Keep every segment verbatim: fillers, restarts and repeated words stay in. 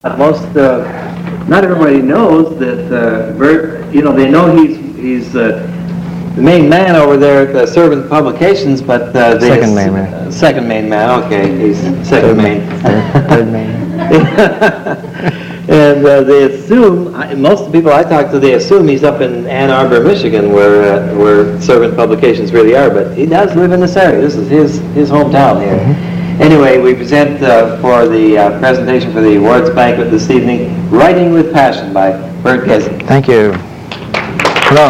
Most, uh, not everybody knows that uh, Bert, you know, they know he's he's uh, the main man over there at the Servant Publications, but uh, the second main man. Uh, second main man. Okay, he's second main. Third main. And uh, they assume, I, most of the people I talk to, they assume he's up in Ann Arbor, Michigan, where uh, where Servant Publications really are. But he does live in this area. This is his his hometown here. Mm-hmm. Anyway, we present uh, for the uh, presentation for the awards banquet this evening, Writing with Passion by Bert Gesing. Thank you. Hello.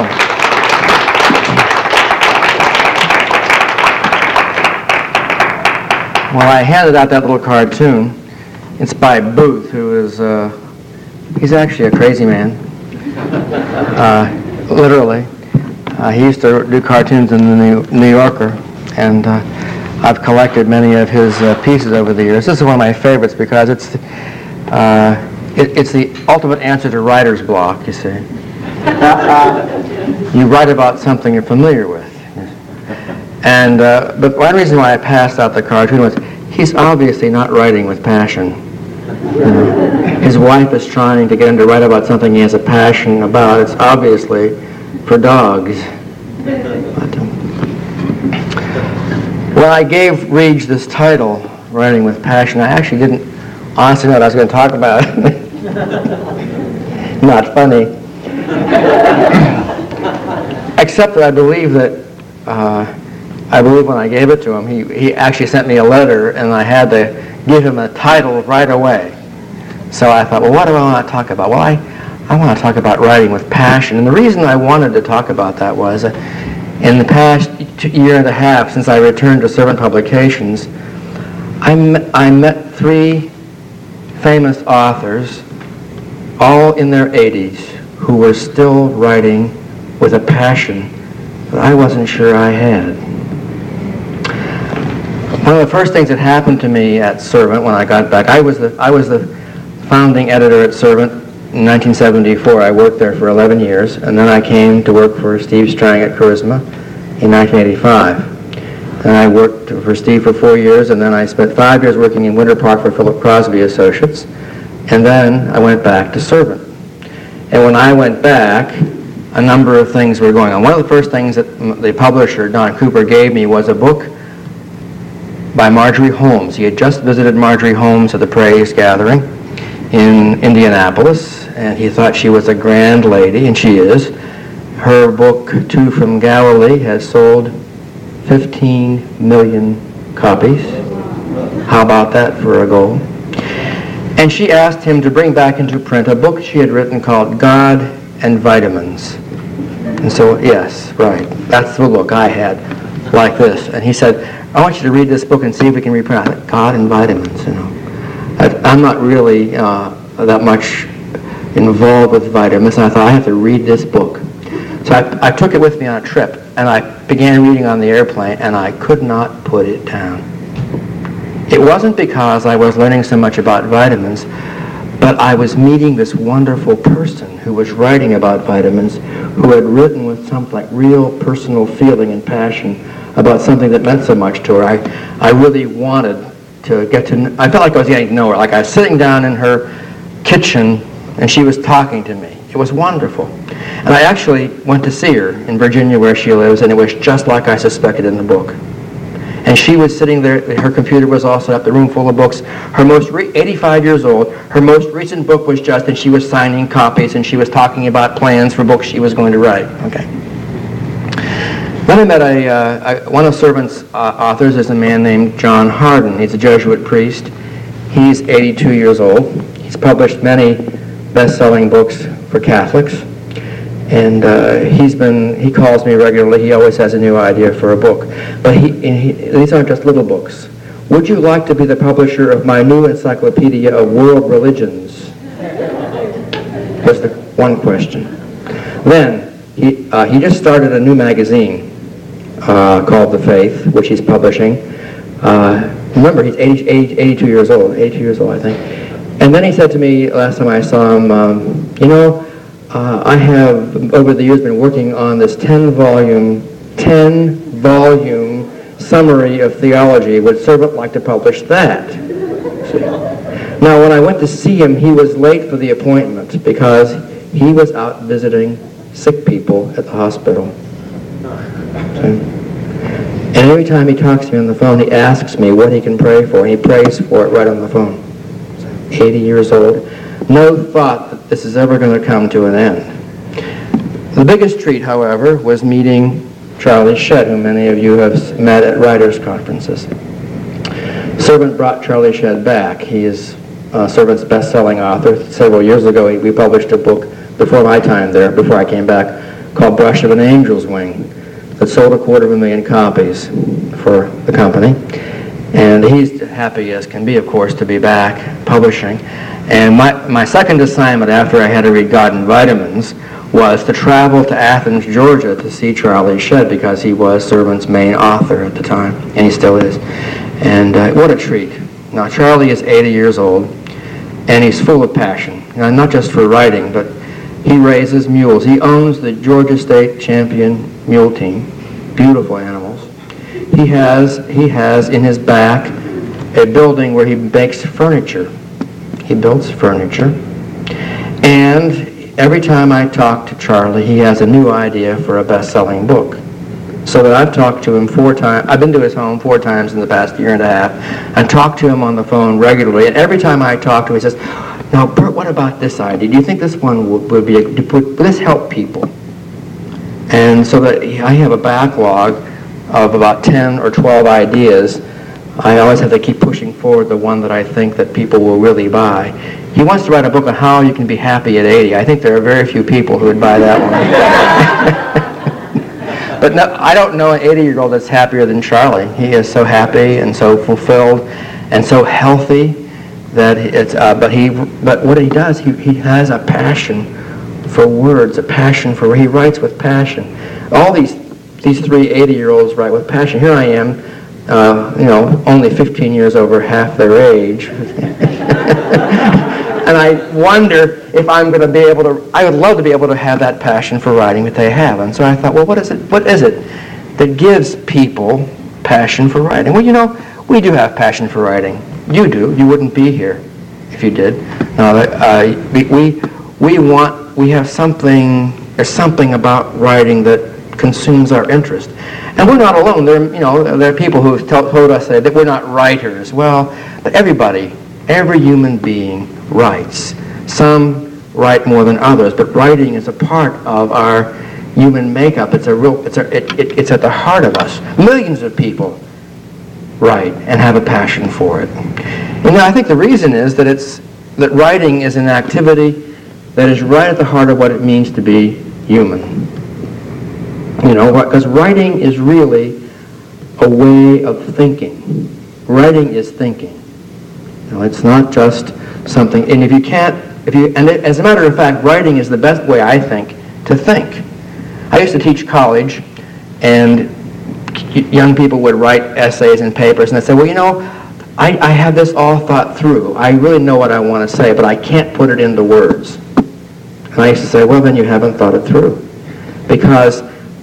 Well, I handed out that little cartoon. It's by Booth, who is, uh, he's actually a crazy man, uh, literally. Uh, he used to do cartoons in the New, New Yorker, and uh, I've collected many of his uh, pieces over the years. This is one of my favorites because it's uh, it, it's the ultimate answer to writer's block, you see. You write about something you're familiar with. And uh, but one reason why I passed out the cartoon was he's obviously not writing with passion. You know, his wife is trying to get him to write about something he has a passion about. It's obviously for dogs. But, um, When I gave Reach this title, Writing with Passion, I actually didn't honestly know what I was going to talk about. Not funny. Except that I believe that, uh, I believe when I gave it to him, he, he actually sent me a letter, and I had to give him a title right away. So I thought, well, what do I want to talk about? Well, I, I want to talk about writing with passion. And the reason I wanted to talk about that was uh, in the past year and a half since I returned to Servant Publications, I met, I met three famous authors, all in their eighties, who were still writing with a passion that I wasn't sure I had. One of the first things that happened to me at Servant when I got back, I was the I was the founding editor at Servant in nineteen seventy-four. I worked there for eleven years, and then I came to work for Steve Strang at Charisma in nineteen eighty-five. Then I worked for Steve for four years, and then I spent five years working in Winter Park for Philip Crosby Associates, and then I went back to Servant. And when I went back, a number of things were going on. One of the first things that the publisher, Don Cooper, gave me was a book by Marjorie Holmes. He had just visited Marjorie Holmes at the Praise Gathering in Indianapolis, and he thought she was a grand lady, and she is. Her book, Two from Galilee, has sold fifteen million copies. How about that for a goal? And she asked him to bring back into print a book she had written called God and Vitamins. And so, yes, right, that's the book I had, like this. And he said, I want you to read this book and see if we can reprint it. God and Vitamins, you know. I, I'm not really uh, that much involved with vitamins, and I thought I have to read this book. So I, I took it with me on a trip, and I began reading on the airplane, and I could not put it down. It wasn't because I was learning so much about vitamins, but I was meeting this wonderful person who was writing about vitamins, who had written with some like real personal feeling and passion about something that meant so much to her. I, I really wanted to get to, I felt like I was getting to know her. Like I was sitting down in her kitchen and she was talking to me. It was wonderful. And I actually went to see her in Virginia where she lives, and it was just like I suspected in the book. And she was sitting there, her computer was all set up, the room full of books. Her most, re- eighty-five years old, her most recent book was just, and she was signing copies, and she was talking about plans for books she was going to write. Okay. Then I met a, uh, a one of Servant's uh, authors is a man named John Hardin. He's a Jesuit priest. He's eighty-two years old. He's published many best-selling books for Catholics. And uh, he's been, he calls me regularly. He always has a new idea for a book. But he, he, these aren't just little books. Would you like to be the publisher of my new encyclopedia of world religions? Was the one question. Then, he, uh, he just started a new magazine uh, called The Faith, which he's publishing. Uh, remember, he's eighty, eighty, eighty-two years old, eighty-two years old, I think. And then he said to me last time I saw him, um, you know, Uh, I have, over the years, been working on this ten-volume, ten-volume summary of theology. Would Servant like to publish that? See? Now, when I went to see him, he was late for the appointment because he was out visiting sick people at the hospital. And every time he talks to me on the phone, he asks me what he can pray for, and he prays for it right on the phone. eighty years old. No thought that this is ever going to come to an end. The biggest treat, however, was meeting Charlie Shedd, whom many of you have met at writers' conferences. Servant brought Charlie Shedd back. He is uh, Servant's best-selling author. Several years ago, he, we published a book before my time there, before I came back, called Brush of an Angel's Wing, that sold a quarter of a million copies for the company. And he's happy as can be, of course, to be back publishing. And my, my second assignment after I had to read God and Vitamins was to travel to Athens, Georgia to see Charlie Shedd, because he was Servant's main author at the time, and he still is. And uh, what a treat. Now, Charlie is eighty years old, and he's full of passion, you know, not just for writing, but he raises mules. He owns the Georgia State Champion Mule Team, beautiful animals. He has, he has in his back a building where he makes furniture. He builds furniture. And every time I talk to Charlie, he has a new idea for a best-selling book. So that I've talked to him four times. I've been to his home four times in the past year and a half, and talked to him on the phone regularly. And every time I talk to him, he says, "Now, Bert, what about this idea? Do you think this one would, would be, a, would this help people?" And so that I have a backlog of about ten or twelve ideas. I always have to keep pushing forward the one that I think that people will really buy. He wants to write a book on how you can be happy at eighty. I think there are very few people who would buy that one. But no, I don't know an eighty-year-old that's happier than Charlie. He is so happy and so fulfilled and so healthy that it's. Uh, but he, but what he does, he he has a passion for words, a passion for. He writes with passion. All these these three eighty-year-olds write with passion. Here I am, uh, you know, only fifteen years over half their age. And I wonder if I'm going to be able to, I would love to be able to have that passion for writing that they have. And so I thought, well, what is it, what is it that gives people passion for writing? Well, you know, we do have passion for writing. You do. You wouldn't be here if you did. No, uh, we, we, we want, we have something, there's something about writing that consumes our interest. And we're not alone. There, you know, there are people who have told us that we're not writers. Well, but everybody, every human being writes. Some write more than others, but writing is a part of our human makeup. It's a real. It's a. It, it, it's at the heart of us. Millions of people write and have a passion for it. And I think the reason is that it's that writing is an activity that is right at the heart of what it means to be human. You know, because writing is really a way of thinking. Writing is thinking. You know, it's not just something, and if you can't, if you, and it, as a matter of fact, writing is the best way, I think, to think. I used to teach college, and young people would write essays and papers, and they'd say, well, you know, I, I have this all thought through. I really know what I want to say, but I can't put it into words. And I used to say, well, then you haven't thought it through. Because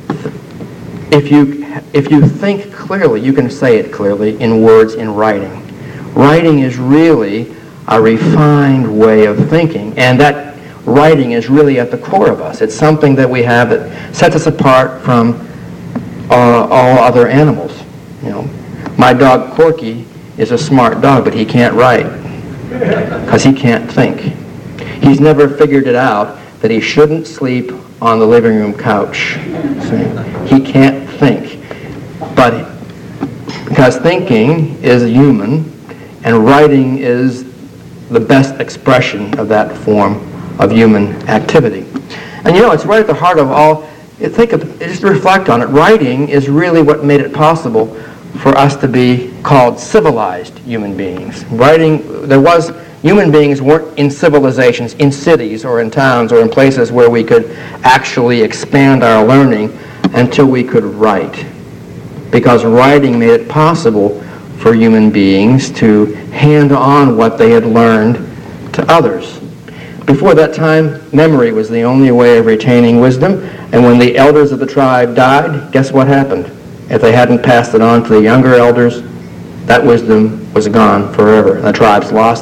if you, if you think clearly, you can say it clearly in words in writing. Writing is really a refined way of thinking, and that writing is really at the core of us. It's something that we have that sets us apart from uh, all other animals. You know, my dog Corky is a smart dog, but he can't write because he can't think. He's never figured it out that he shouldn't sleep on the living room couch. See? He can't think, but because thinking is human, and writing is the best expression of that form of human activity. And you know, it's right at the heart of all, think of, just reflect on it. Writing is really what made it possible for us to be called civilized human beings. Writing, there was, human beings weren't in civilizations, in cities or in towns or in places where we could actually expand our learning until we could write. Because writing made it possible for human beings to hand on what they had learned to others. Before that time, memory was the only way of retaining wisdom, and when the elders of the tribe died, guess what happened? If they hadn't passed it on to the younger elders, that wisdom was gone forever. The tribes lost it.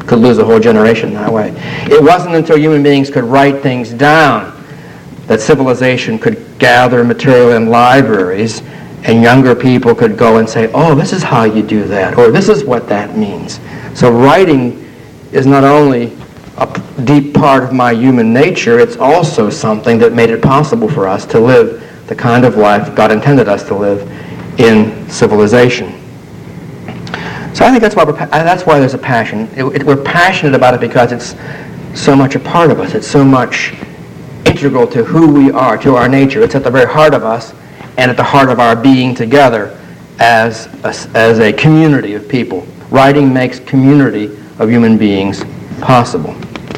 could lose a whole generation that way. It wasn't until human beings could write things down that civilization could gather material in libraries and younger people could go and say, oh, this is how you do that, or this is what that means. So writing is not only a deep part of my human nature, it's also something that made it possible for us to live the kind of life God intended us to live in civilization. So I think that's why we're, that's why there's a passion. It, it, we're passionate about it because it's so much a part of us. It's so much integral to who we are, to our nature. It's at the very heart of us and at the heart of our being together as a, as a community of people. Writing makes community of human beings possible.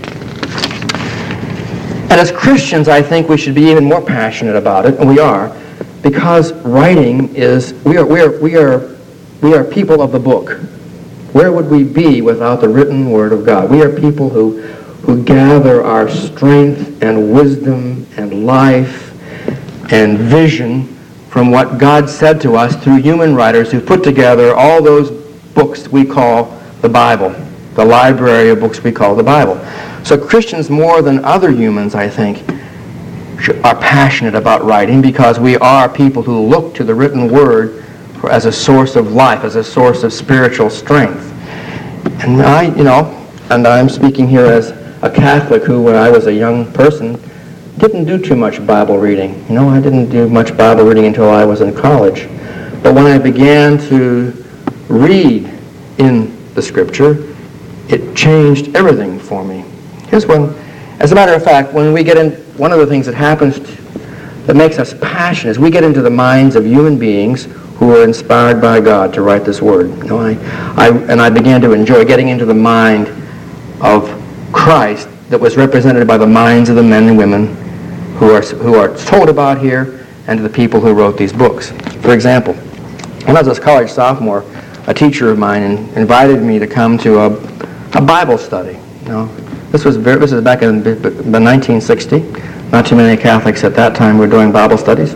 And as Christians, I think we should be even more passionate about it, and we are, because writing is, we are, we are, we are, we are people of the book. Where would we be without the written Word of God? We are people who, who gather our strength and wisdom and life and vision from what God said to us through human writers who put together all those books we call the Bible, the library of books we call the Bible. So Christians, more than other humans, I think, are passionate about writing because we are people who look to the written Word for, as a source of life, as a source of spiritual strength. And I, you know, and I'm speaking here as a Catholic who, when I was a young person, didn't do too much Bible reading. You know, I didn't do much Bible reading until I was in college. But when I began to read in the Scripture, it changed everything for me. Here's one. As a matter of fact, when we get in, one of the things that happens to, that makes us passionate is we get into the minds of human beings who are inspired by God to write this Word. You know, I, I, and I began to enjoy getting into the mind of Christ that was represented by the minds of the men and women who are who are told about here and to the people who wrote these books. For example, when I was a college sophomore, a teacher of mine invited me to come to a, a Bible study. You know, this was very, this was back in nineteen sixty. Not too many Catholics at that time were doing Bible studies.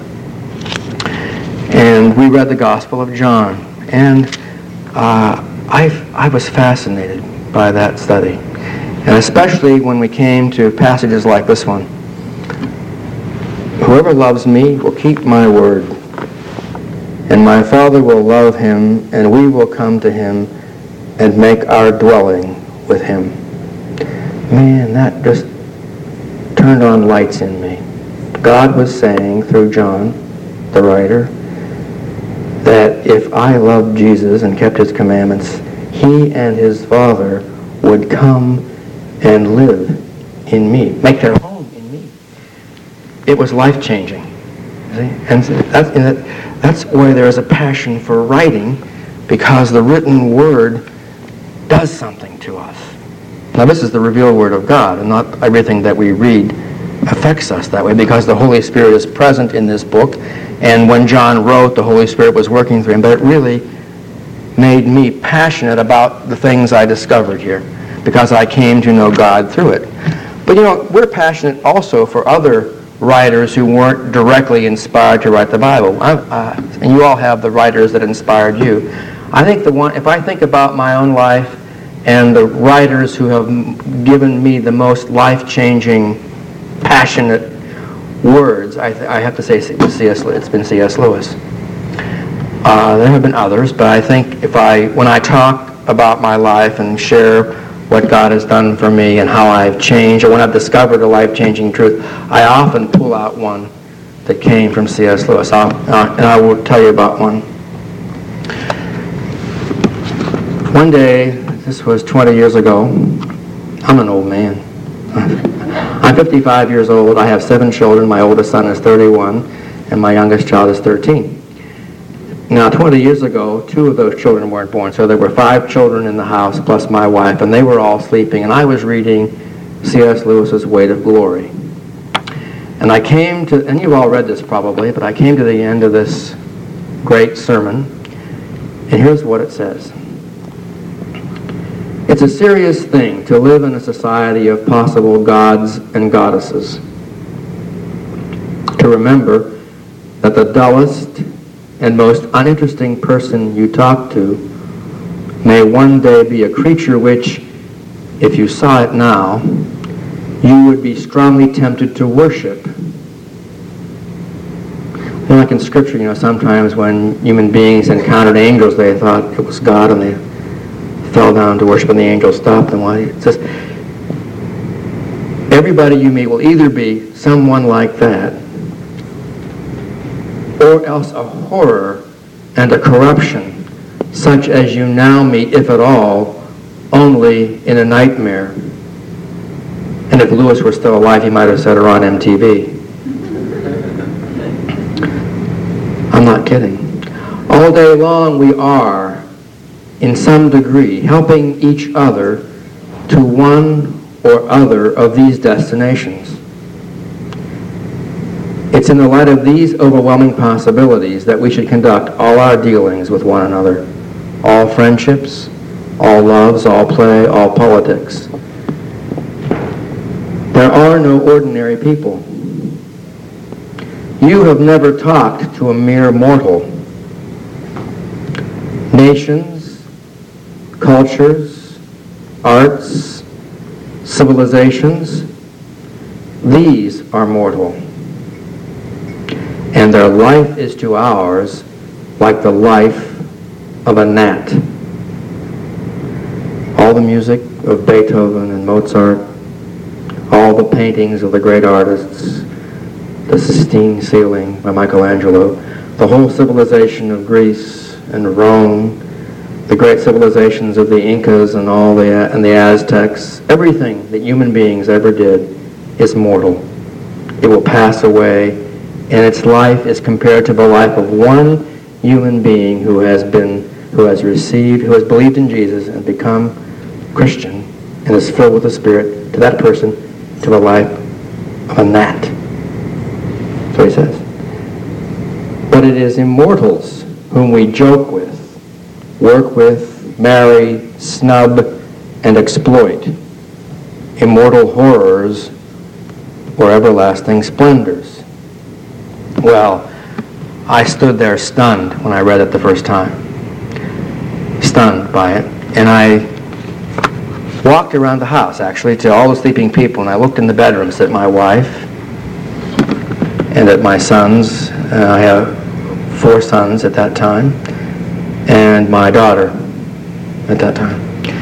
And we read the Gospel of John. And uh, I, I was fascinated by that study. And especially when we came to passages like this one. Whoever loves me will keep my word. And my Father will love him, and we will come to him and make our dwelling with him. Man, that just turned on lights in me. God was saying through John, the writer, that if I loved Jesus and kept his commandments, he and his Father would come and live in me, make their home in me. It was life-changing. See? And that's, and that, that's why there is a passion for writing, because the written Word does something to us. Now, this is the revealed Word of God, and not everything that we read affects us that way, because the Holy Spirit is present in this book, and when John wrote, the Holy Spirit was working through him, but it really made me passionate about the things I discovered here, because I came to know God through it. But, you know, we're passionate also for other writers who weren't directly inspired to write the Bible. I, uh, and you all have the writers that inspired you. I think the one, if I think about my own life and the writers who have given me the most life-changing, passionate words, I, th- I have to say C S. It's been C S. Lewis. Uh, there have been others, but I think if I, when I talk about my life and share what God has done for me and how I've changed, or when I've discovered a life-changing truth, I often pull out one that came from C S. Lewis. I'll, uh, and I will tell you about one. One day, this was twenty years ago, I'm an old man. I'm fifty-five years old. I have seven children. My oldest son is thirty-one, and my youngest child is thirteen. Now, twenty years ago, two of those children weren't born, so there were five children in the house, plus my wife, and they were all sleeping, and I was reading C S. Lewis's Weight of Glory. And I came to, and you've all read this probably, but I came to the end of this great sermon, and here's what it says. It's a serious thing to live in a society of possible gods and goddesses. To remember that the dullest and most uninteresting person you talk to may one day be a creature which, if you saw it now, you would be strongly tempted to worship. You know, like in Scripture, you know, sometimes when human beings encountered angels, they thought it was God, and they fell down to worship, and the angels stopped them. Why? It says, everybody you meet will either be someone like that, or else a horror and a corruption, such as you now meet, if at all, only in a nightmare. And if Lewis were still alive, he might have said her on M T V. I'm not kidding. All day long we are, in some degree, helping each other to one or other of these destinations. It's in the light of these overwhelming possibilities that we should conduct all our dealings with one another, all friendships, all loves, all play, all politics. There are no ordinary people. You have never talked to a mere mortal. Nations, cultures, arts, civilizations, these are mortal. And their life is to ours like the life of a gnat. All the music of Beethoven and Mozart, all the paintings of the great artists, the Sistine ceiling by Michelangelo, the whole civilization of Greece and Rome, the great civilizations of the Incas and all the and the Aztecs, everything that human beings ever did is mortal. It will pass away, and its life is compared to the life of one human being who has been, who has received, who has believed in Jesus and become Christian and is filled with the Spirit, to that person, to the life of a gnat. So he says. But it is immortals whom we joke with, work with, marry, snub, and exploit. Immortal horrors or everlasting splendors. Well, I stood there stunned when I read it the first time. Stunned by it. And I walked around the house, actually, to all the sleeping people, and I looked in the bedrooms at my wife and at my sons. Uh, I have four sons at that time, and my daughter at that time.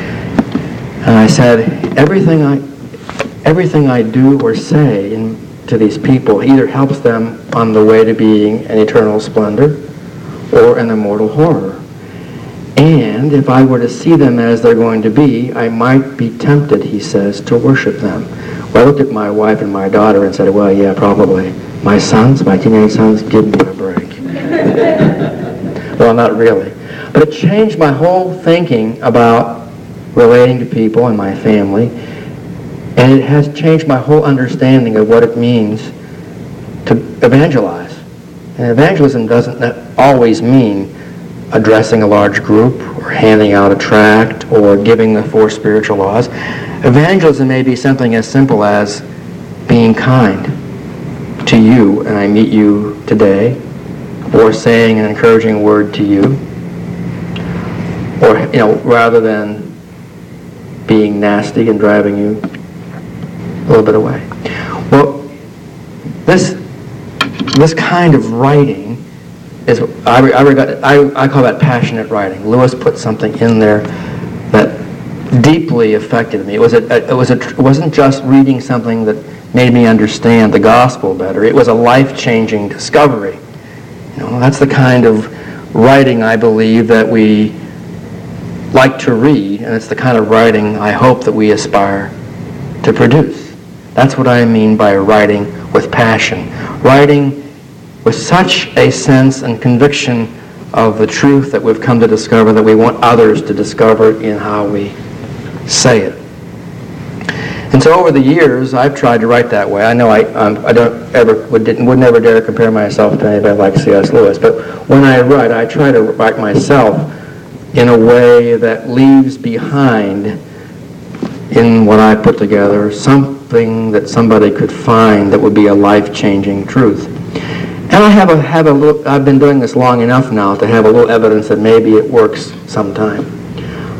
And I said, everything I, everything I do or say in, to these people either helps them on the way to being an eternal splendor or an immortal horror. And if I were to see them as they're going to be, I might be tempted, he says, to worship them. Well, I looked at my wife and my daughter and said, well, yeah, probably. My sons, my teenage sons, give me a break. Well, not really. But it changed my whole thinking about relating to people and my family, and it has changed my whole understanding of what it means to evangelize. And evangelism doesn't always mean addressing a large group or handing out a tract or giving the four spiritual laws. Evangelism may be something as simple as being kind to you, and I meet you today, or saying an encouraging word to you, or, you know, rather than being nasty and driving you a little bit away. Well, this this kind of writing is, I, I, regard, I, I call that passionate writing. Lewis put something in there that deeply affected me. It was a, it was a, it wasn't just reading something that made me understand the gospel better. It was a life-changing discovery. You know, that's the kind of writing I believe that we like to read, and it's the kind of writing I hope that we aspire to produce. That's what I mean by writing with passion. Writing with such a sense and conviction of the truth that we've come to discover that we want others to discover in how we say it. And so over the years, I've tried to write that way. I know I, um, I don't ever would, didn't, would never dare compare myself to anybody like C S Lewis, but when I write, I try to write myself in a way that leaves behind, in what I put together, something that somebody could find that would be a life-changing truth. And I have a have a little, I've been doing this long enough now to have a little evidence that maybe it works sometime.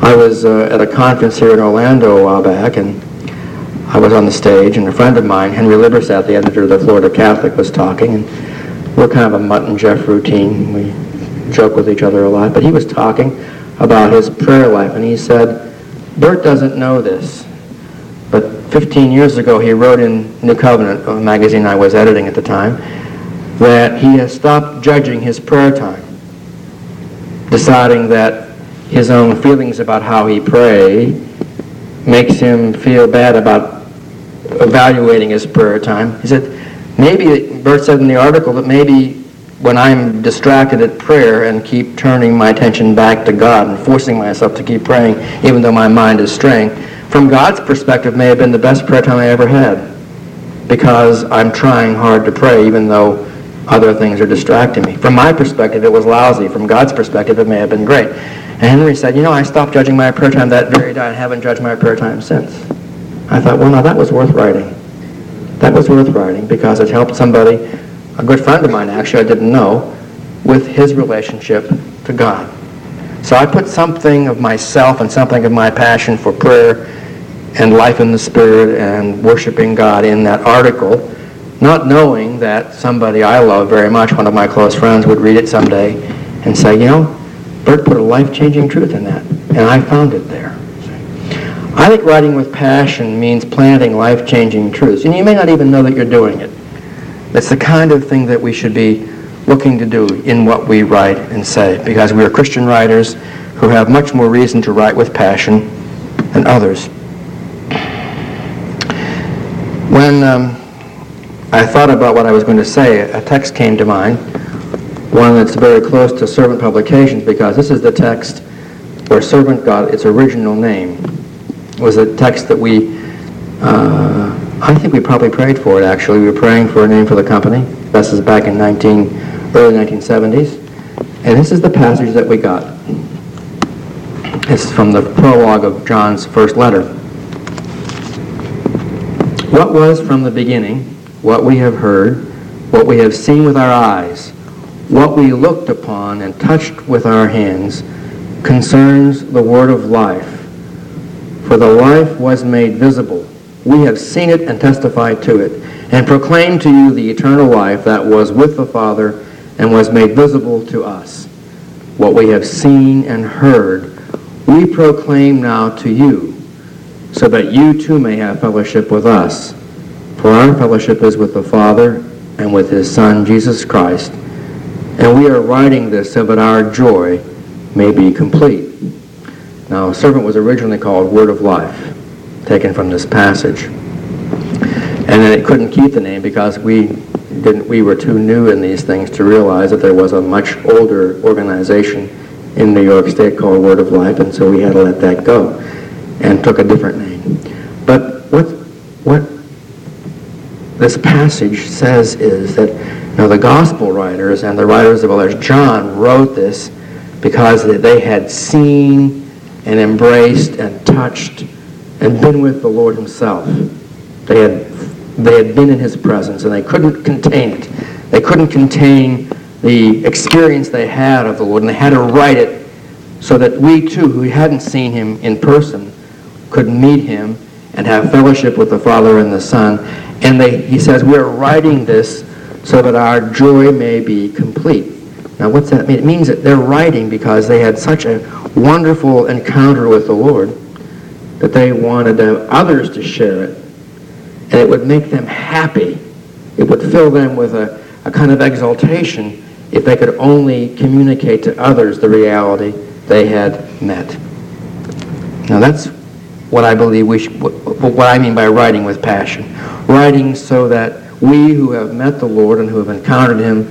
I was uh, at a conference here in Orlando a while back, and I was on the stage, and a friend of mine, Henry Libersat, the editor of the Florida Catholic, was talking, and we're kind of a Mutt and Jeff routine. We joke with each other a lot, but he was talking about his prayer life, and he said, Bert doesn't know this, but fifteen years ago he wrote in New Covenant, a magazine I was editing at the time, that he has stopped judging his prayer time, deciding that his own feelings about how he pray makes him feel bad about evaluating his prayer time. He said, maybe, Bert said in the article, that maybe when I'm distracted at prayer and keep turning my attention back to God and forcing myself to keep praying, even though my mind is straying, from God's perspective may have been the best prayer time I ever had, because I'm trying hard to pray even though other things are distracting me. From my perspective, it was lousy. From God's perspective, it may have been great. And Henry said, you know, I stopped judging my prayer time that very day and haven't judged my prayer time since. I thought, well, now that was worth writing. That was worth writing because it helped somebody, a good friend of mine actually, I didn't know, with his relationship to God. So I put something of myself and something of my passion for prayer and life in the Spirit and worshiping God in that article, not knowing that somebody I love very much, one of my close friends, would read it someday and say, you know, Bert put a life-changing truth in that, and I found it there. I think writing with passion means planting life-changing truths, and you may not even know that you're doing it. It's the kind of thing that we should be looking to do in what we write and say, because we are Christian writers who have much more reason to write with passion than others. When um, I thought about what I was going to say, a text came to mind, one that's very close to Servant Publications, because this is the text where Servant got its original name. It was a text that we, uh, I think we probably prayed for it actually. We were praying for a name for the company. This is back in nineteen, early nineteen seventies. And this is the passage that we got. It's from the prologue of John's first letter. What was from the beginning, what we have heard, what we have seen with our eyes, what we looked upon and touched with our hands, concerns the word of life. For the life was made visible. We have seen it and testified to it, and proclaimed to you the eternal life that was with the Father and was made visible to us. What we have seen and heard, we proclaim now to you, so that you too may have fellowship with us. For our fellowship is with the Father and with his Son, Jesus Christ. And we are writing this so that our joy may be complete. Now, Servant was originally called Word of Life, taken from this passage. And then it couldn't keep the name because we didn't. We were too new in these things to realize that there was a much older organization in New York State called Word of Life, and so we had to let that go and took a different name. But what what this passage says is that now the gospel writers and the writers of others, John wrote this because they had seen and embraced and touched and been with the Lord himself. They had they had been in his presence, and they couldn't contain it. They couldn't contain the experience they had of the Lord, and they had to write it so that we too, who hadn't seen him in person, could meet him and have fellowship with the Father and the Son. And they, he says, we're writing this so that our joy may be complete. Now, what's that mean? It means that they're writing because they had such a wonderful encounter with the Lord that they wanted uh, others to share it. And it would make them happy. It would fill them with a, a kind of exaltation if they could only communicate to others the reality they had met. Now, that's what I believe we should, what I mean by writing with passion. Writing so that we who have met the Lord and who have encountered him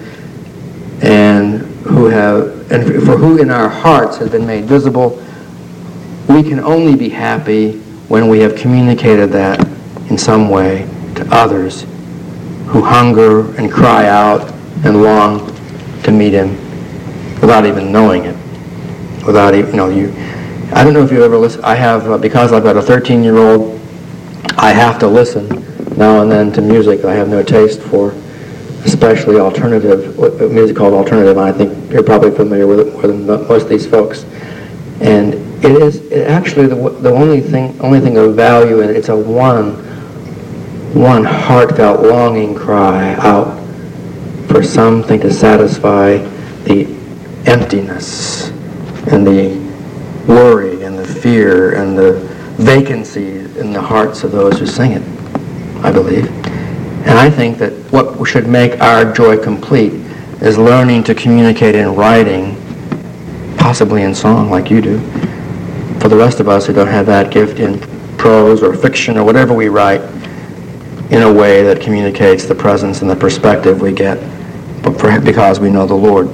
and who have, and for who in our hearts has been made visible, we can only be happy when we have communicated that in some way to others who hunger and cry out and long to meet him without even knowing it. Without even, you know, you, I don't know if you ever listen, I have, uh, because I've got a thirteen-year-old, I have to listen now and then to music I have no taste for, especially alternative, music called alternative, and I think you're probably familiar with it more than most of these folks. And It is it actually the the only thing only thing of value in it. It's a one one heartfelt longing cry out for something to satisfy the emptiness and the worry and the fear and the vacancy in the hearts of those who sing it, I believe. And I think that what should make our joy complete is learning to communicate in writing, possibly in song like you do. For the rest of us who don't have that gift, in prose or fiction or whatever we write, in a way that communicates the presence and the perspective we get because we know the Lord.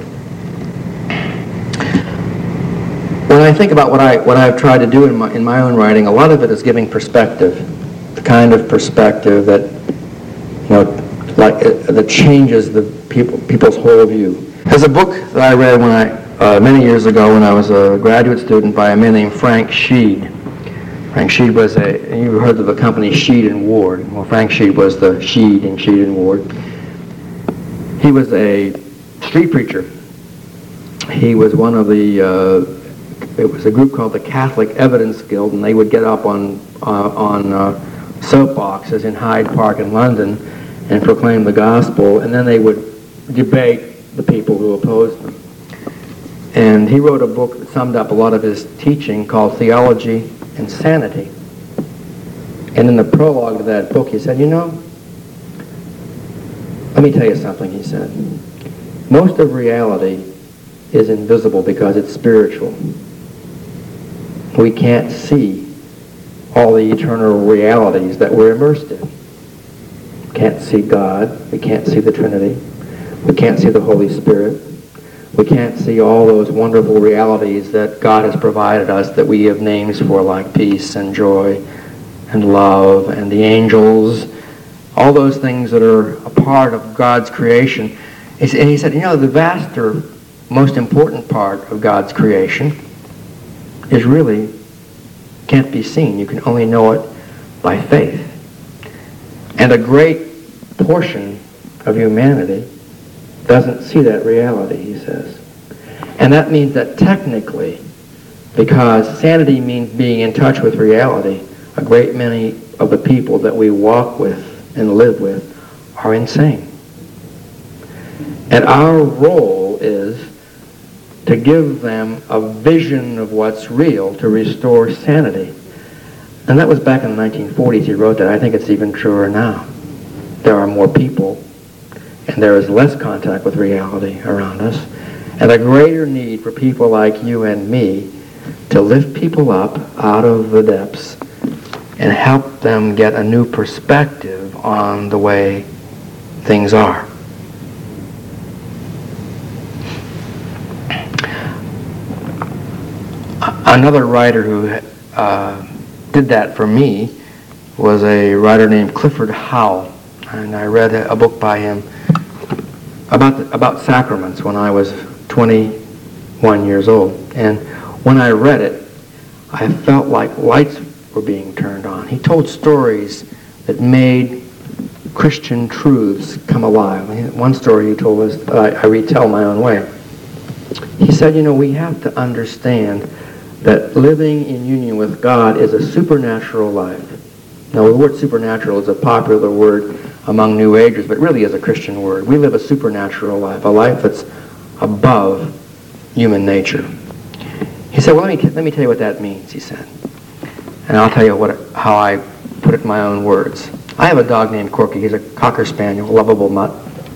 When I think about what I what I've tried to do in my in my own writing, a lot of it is giving perspective, the kind of perspective that you know, like uh, that changes the people people's whole view. There's a book that I read when I uh, many years ago when I was a graduate student by a man named Frank Sheed. Frank Sheed was a you heard of the company Sheed and Ward. Well, Frank Sheed was the Sheed in Sheed and Ward. He was a street preacher. He was one of the. Uh, It was a group called the Catholic Evidence Guild, and they would get up on uh, on uh, soapboxes in Hyde Park in London and proclaim the gospel, and then they would debate the people who opposed them. And he wrote a book that summed up a lot of his teaching called Theology and Sanity. And in the prologue to that book, he said, you know, let me tell you something, he said. Most of reality is invisible because it's spiritual. We can't see all the eternal realities that we're immersed in. We can't see God. We can't see the Trinity. We can't see the Holy Spirit. We can't see all those wonderful realities that God has provided us that we have names for, like peace and joy and love and the angels, all those things that are a part of God's creation. And he said, you know, the vaster, most important part of God's creation is really can't be seen. You can only know it by faith. And a great portion of humanity doesn't see that reality, he says. And that means that technically, because sanity means being in touch with reality, a great many of the people that we walk with and live with are insane. And our role is to give them a vision of what's real, to restore sanity. And that was back in the nineteen forties he wrote that. I think it's even truer now. There are more people, and there is less contact with reality around us, and a greater need for people like you and me to lift people up out of the depths and help them get a new perspective on the way things are. Another writer who uh, did that for me was a writer named Clifford Howell, and I read a, a book by him about the, about sacraments when I was twenty-one years old. And when I read it, I felt like lights were being turned on. He told stories that made Christian truths come alive. One story he told was, uh, I retell my own way. He said, you know, we have to understand that living in union with God is a supernatural life. Now, the word supernatural is a popular word among New Agers, but really is a Christian word. We live a supernatural life, a life that's above human nature. He said, well, let me, let me tell you what that means, he said. And I'll tell you what how I put it in my own words. I have a dog named Corky. He's a Cocker Spaniel, a lovable mutt.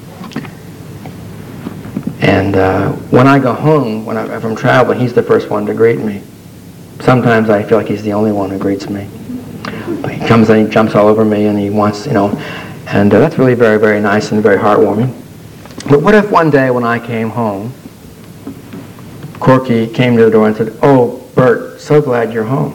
And uh, when I go home, when I'm from traveling, he's the first one to greet me. Sometimes I feel like he's the only one who greets me. But he comes and he jumps all over me and he wants, you know, and uh, that's really very, very nice and very heartwarming. But what if one day when I came home, Corky came to the door and said, oh, Bert, so glad you're home.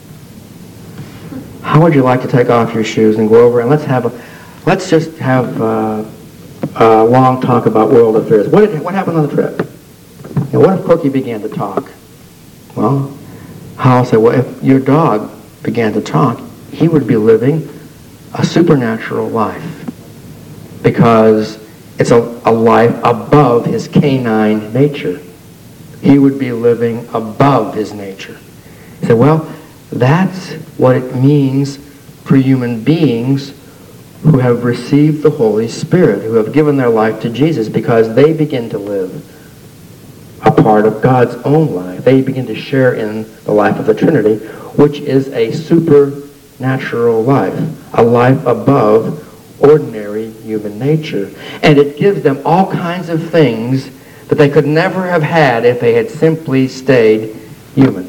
How would you like to take off your shoes and go over and let's have a, let's just have uh, a long talk about world affairs. What, did, what happened on the trip? And what if Corky began to talk? Well, Howell said, well, if your dog began to talk, he would be living a supernatural life because it's a, a life above his canine nature. He would be living above his nature. He said, well, that's what it means for human beings who have received the Holy Spirit, who have given their life to Jesus, because they begin to live a part of God's own life. They begin to share in the life of the Trinity, which is a supernatural life, a life above ordinary human nature. And it gives them all kinds of things that they could never have had if they had simply stayed human.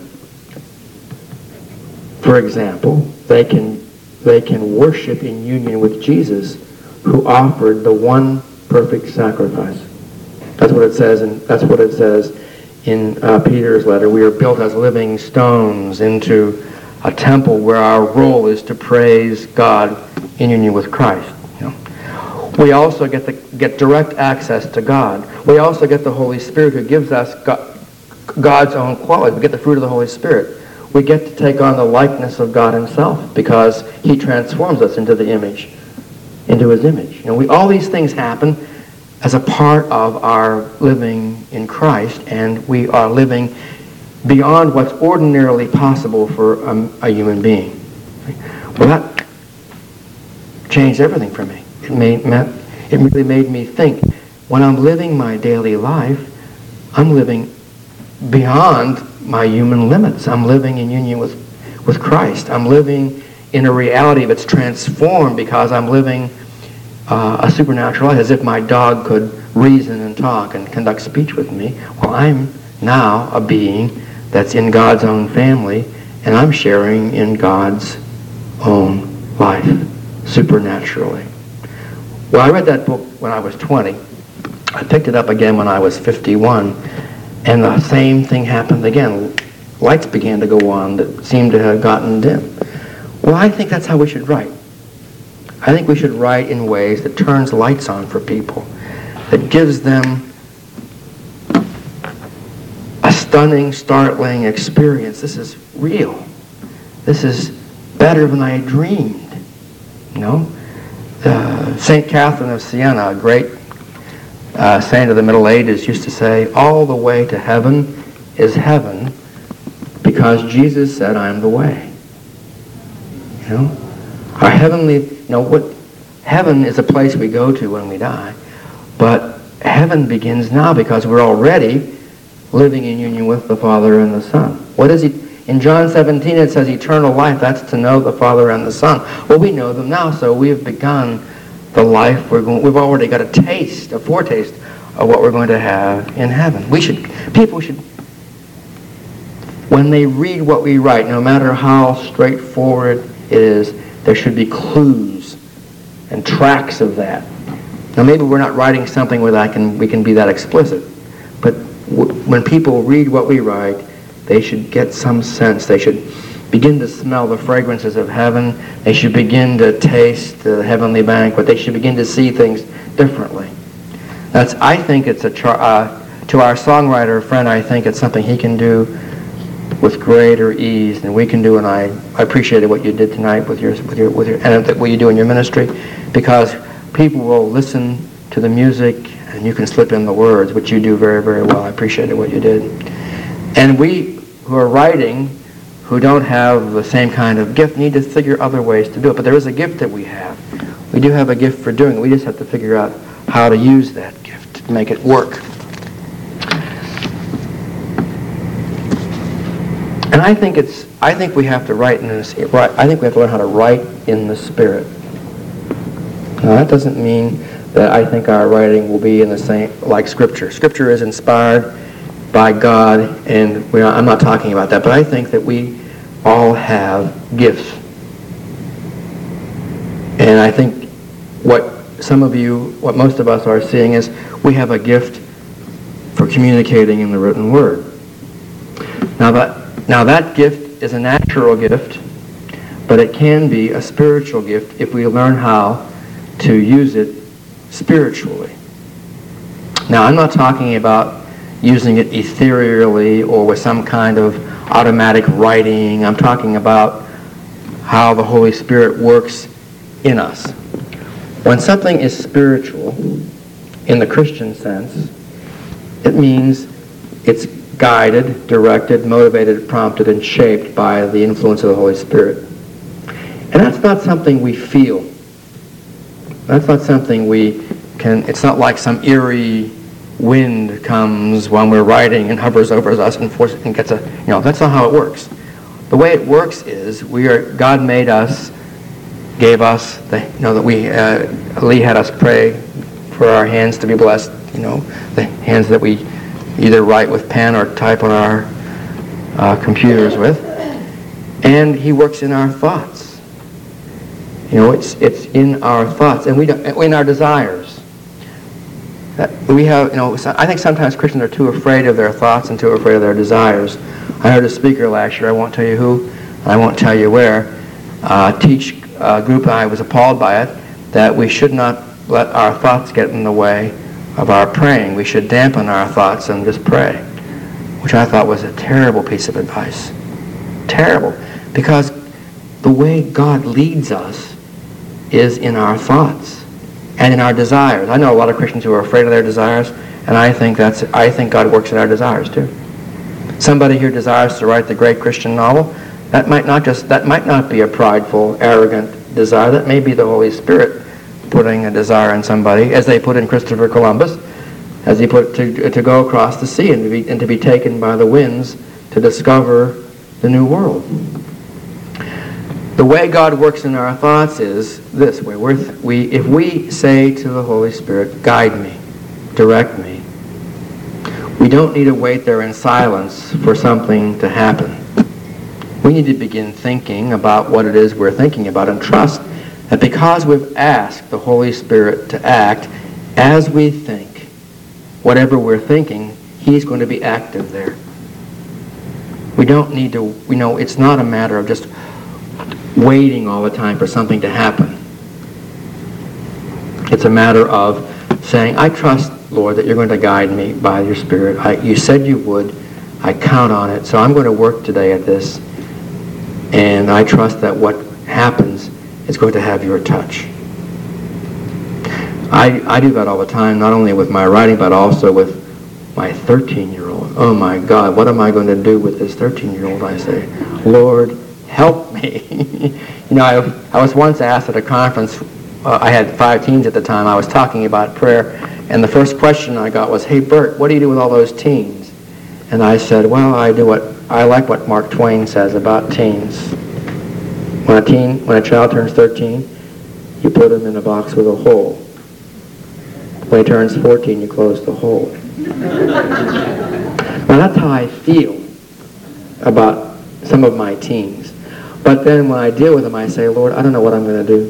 For example, they can they can worship in union with Jesus, who offered the one perfect sacrifice. That's what it says, and that's what it says in uh, Peter's letter. We are built as living stones into a temple where our role is to praise God in union with Christ. You know. We also get the get direct access to God. We also get the Holy Spirit, who gives us God, God's own qualities. We get the fruit of the Holy Spirit. We get to take on the likeness of God himself, because he transforms us into the image, into his image. You know, we, all these things happen as a part of our living in Christ, and we are living beyond what's ordinarily possible for a, a human being. Well, that changed everything for me. It made, it really made me think, when I'm living my daily life, I'm living beyond my human limits. I'm living in union with, with Christ. I'm living in a reality that's transformed because I'm living uh, a supernatural life, as if my dog could reason and talk and conduct speech with me. Well, I'm now a being that's in God's own family, and I'm sharing in God's own life, supernaturally. Well, I read that book when I was twenty. I picked it up again when I was fifty-one. And the same thing happened again. Lights began to go on that seemed to have gotten dim. Well, I think that's how we should write. I think we should write in ways that turns lights on for people, that gives them a stunning, startling experience. This is real. This is better than I dreamed. You know? Uh, Saint Catherine of Siena, a great Uh, saint of the Middle Ages, used to say, all the way to heaven is heaven, because Jesus said, I am the way. You know? Our heavenly, you know, what heaven is a place we go to when we die, but heaven begins now because we're already living in union with the Father and the Son. What is he? In John seventeen it says eternal life, that's to know the Father and the Son. Well, we know them now, so we have begun the life we're going, we've already got a taste, a foretaste of what we're going to have in heaven. We should, people should, when they read what we write, no matter how straightforward it is, there should be clues and tracks of that. Now, maybe we're not writing something where I can, we can be that explicit, but w- when people read what we write, they should get some sense. They should begin to smell the fragrances of heaven. They should begin to taste the heavenly banquet. They should begin to see things differently. That's, I think it's a, char- uh, to our songwriter friend, I think it's something he can do with greater ease than we can do, and I, I appreciated what you did tonight with your, with your, with your, and what you do in your ministry, because people will listen to the music and you can slip in the words, which you do very, very well. I appreciated what you did. And we who are writing, who don't have the same kind of gift, need to figure other ways to do it. But there is a gift that we have. We do have a gift for doing it. We just have to figure out how to use that gift to make it work. And I think it's. I think we have to write in this. I think we have to learn how to write in the Spirit. Now that doesn't mean that I think our writing will be in the same like Scripture. Scripture is inspired by God, and we're not, I'm not talking about that, but I think that we all have gifts. And I think what some of you, what most of us are seeing is we have a gift for communicating in the written word. Now that, now that gift is a natural gift, but it can be a spiritual gift if we learn how to use it spiritually. Now I'm not talking about using it ethereally or with some kind of automatic writing. I'm talking about how the Holy Spirit works in us. When something is spiritual, in the Christian sense, it means it's guided, directed, motivated, prompted, and shaped by the influence of the Holy Spirit. And that's not something we feel. That's not something we can, it's not like some eerie wind comes when we're writing and hovers over us and forces and gets a, you know, that's not how it works. The way it works is we are, God made us, gave us, the, you know, that we, uh, Lee had us pray for our hands to be blessed, you know, the hands that we either write with pen or type on our uh, computers with. And he works in our thoughts. You know, it's it's in our thoughts, and we don't, in our desires. That we have, you know, I think sometimes Christians are too afraid of their thoughts and too afraid of their desires. I heard a speaker last year, I won't tell you who, I won't tell you where, uh, teach a group, and I was appalled by it, that we should not let our thoughts get in the way of our praying. We should dampen our thoughts and just pray, which I thought was a terrible piece of advice. Terrible. Because the way God leads us is in our thoughts and in our desires. I know a lot of Christians who are afraid of their desires, and I think that's I think God works in our desires too. Somebody here desires to write the great Christian novel. That might not just that might not be a prideful, arrogant desire. That may be the Holy Spirit putting a desire in somebody, as they put in Christopher Columbus, as he put to to go across the sea and to be and to be taken by the winds to discover the new world. The way God works in our thoughts is this way. We're th- we, if we say to the Holy Spirit, guide me, direct me, we don't need to wait there in silence for something to happen. We need to begin thinking about what it is we're thinking about and trust that because we've asked the Holy Spirit to act as we think, whatever we're thinking, He's going to be active there. We don't need to, you know, it's not a matter of just waiting all the time for something to happen. It's a matter of saying, I trust, Lord, that you're going to guide me by your Spirit. I, you said you would. I count on it. So I'm going to work today at this. And I trust that what happens is going to have your touch. I, I do that all the time, not only with my writing, but also with my thirteen-year-old. Oh my God, what am I going to do with this thirteen-year-old? I say, Lord, help me. You know, I, I was once asked at a conference, uh, I had five teens at the time, I was talking about prayer, and the first question I got was, hey Bert, what do you do with all those teens? And I said, well, I do what, I like what Mark Twain says about teens. When a teen, when a child turns thirteen, you put him in a box with a hole. When he turns fourteen, you close the hole. Now that's how I feel about some of my teens. But then when I deal with them, I say, Lord, I don't know what I'm going to do,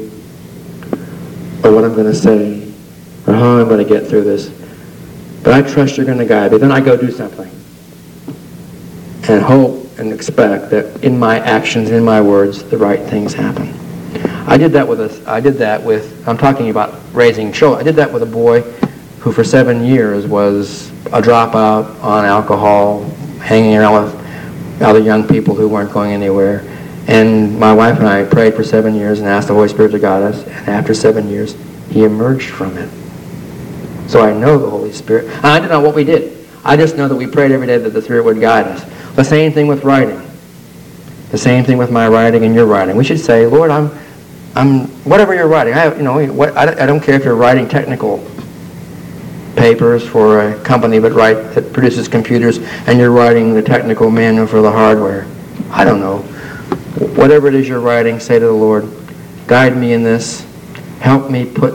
or what I'm going to say, or how I'm going to get through this. But I trust you're going to guide me. Then I go do something. And hope and expect that in my actions, in my words, the right things happen. I did that with a, I did that with, I'm talking about raising children. I did that with a boy who for seven years was a dropout on alcohol, hanging around with other young people who weren't going anywhere. And my wife and I prayed for seven years and asked the Holy Spirit to guide us. And after seven years, he emerged from it. So I know the Holy Spirit. And I don't know what we did. I just know that we prayed every day that the Spirit would guide us. The same thing with writing. The same thing with my writing and your writing. We should say, Lord, I'm, I'm, whatever you're writing. I, you know, what, I, I don't care if you're writing technical papers for a company that write that produces computers, and you're writing the technical manual for the hardware. I don't know. Whatever it is you're writing, say to the Lord, guide me in this. Help me put,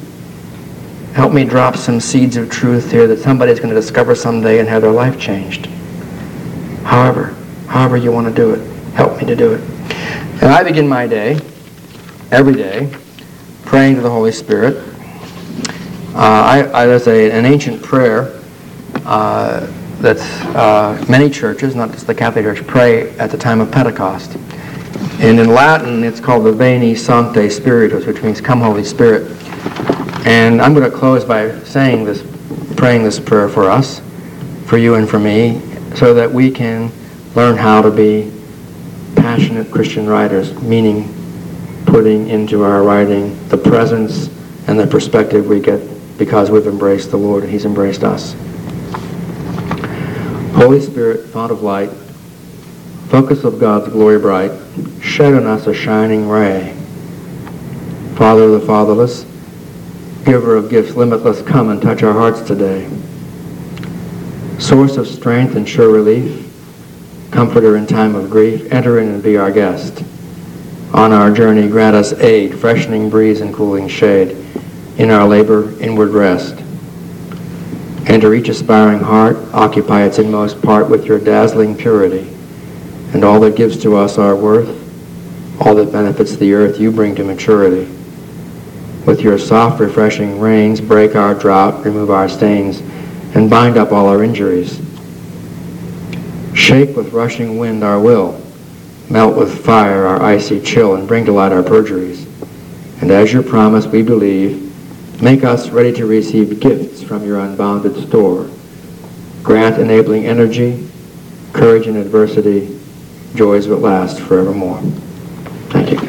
help me drop some seeds of truth here that somebody's going to discover someday and have their life changed. However, however you want to do it, help me to do it. And I begin my day, every day, praying to the Holy Spirit. Uh, I, I, there's a, an ancient prayer uh, that's uh, many churches, not just the Catholic Church, pray at the time of Pentecost. And in Latin, it's called the Veni Sancte Spiritus, which means come Holy Spirit. And I'm going to close by saying this, praying this prayer for us, for you and for me, so that we can learn how to be passionate Christian writers, meaning putting into our writing the presence and the perspective we get because we've embraced the Lord and He's embraced us. Holy Spirit, fount of light, focus of God's glory bright, shed on us a shining ray. Father of the fatherless, giver of gifts limitless, come and touch our hearts today. Source of strength and sure relief, comforter in time of grief, enter in and be our guest. On our journey, grant us aid, freshening breeze and cooling shade. In our labor, inward rest. Enter each aspiring heart, occupy its inmost part with your dazzling purity. And all that gives to us our worth, all that benefits the earth, you bring to maturity. With your soft, refreshing rains, break our drought, remove our stains, and bind up all our injuries. Shake with rushing wind our will, melt with fire our icy chill, and bring to light our perjuries. And as your promise we believe, make us ready to receive gifts from your unbounded store. Grant enabling energy, courage in adversity, joys that last forevermore. Thank you.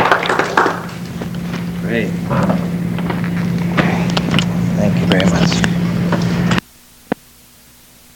Great. Thank you very much.